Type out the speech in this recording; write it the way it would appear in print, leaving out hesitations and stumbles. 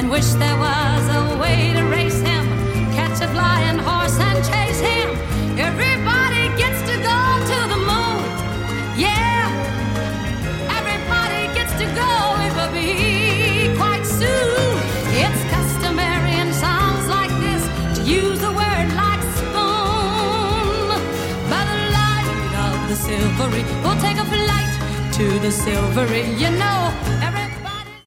and wish there was a way to race him, catch a flying horse and chase him. Everybody gets to go to the moon. Yeah, everybody gets to go. It will be quite soon. It's customary in songs like this to use a word like spoon. By the light of the silvery, we'll take a flight to the silvery. You know, every